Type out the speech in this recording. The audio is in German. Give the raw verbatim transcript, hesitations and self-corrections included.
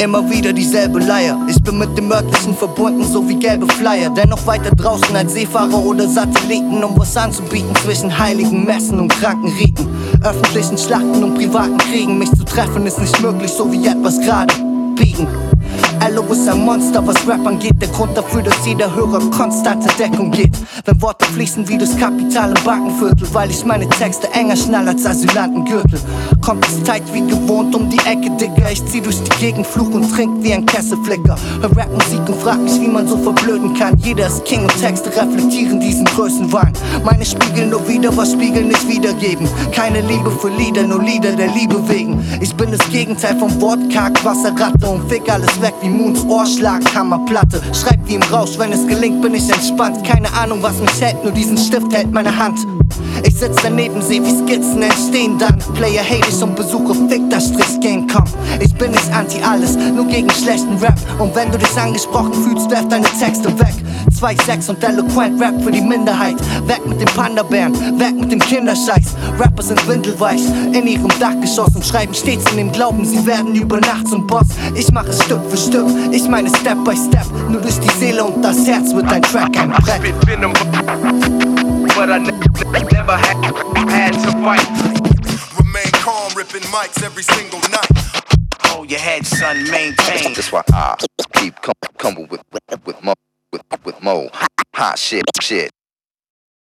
immer wieder dieselbe Leier. Ich bin mit dem Örtlichen verbunden, so wie gelbe Flyer. Dennoch weiter draußen als Seefahrer oder Satelliten, um was anzubieten zwischen heiligen Messen und kranken Riten, öffentlichen Schlachten und privaten Kriegen. Mich zu treffen ist nicht möglich, so wie etwas gerade biegen. Ello ist ein Monster, was Rap angeht. Der Grund dafür, dass jeder Hörer konstante Deckung geht. Wenn Worte fließen wie das Kapital im Bankenviertel, weil ich meine Texte enger schnall als Asylantengürtel. Kommt es Zeit wie gewohnt um die Ecke, Digga. Ich zieh durch die Gegend, fluch und trink wie ein Kesselflicker. Hör Rapmusik und frag mich, wie man so verblöden kann. Jeder ist King und Texte reflektieren diesen Größenwahn. Meine spiegeln nur wieder, was Spiegel nicht wiedergeben. Keine Liebe für Lieder, nur Lieder der Liebe wegen. Ich bin das Gegenteil vom Wortkarg, Wasserratte und fick alles weg wie Moons Ohrschlag, Hammerplatte. Schreib wie im Rausch, wenn es gelingt, bin ich entspannt. Keine Ahnung, was mich hält, nur diesen Stift hält meine Hand. Ich sitz daneben, seh wie Skizzen entstehen dann. Player hate ich und besuche Fick das Strichgame, komm. Ich bin nicht anti alles, nur gegen schlechten Rap. Und wenn du dich angesprochen fühlst, werf deine Texte weg. zwei sechs und eloquent Rap für die Minderheit. Weg mit den Panda-Bären, weg mit dem Kinderscheiß. Rapper sind windelweich in ihrem Dachgeschoss und schreiben stets in dem Glauben, sie werden über Nacht zum Boss. Ich mache es Stück für Stück, ich meine Step by Step. Nur durch die Seele und das Herz wird dein Track ein Brett. But I never had, had to fight. Remain calm, ripping mics every single night. Hold your head, son, maintain. That's why I keep com- coming with with mo with with mo hot shit shit.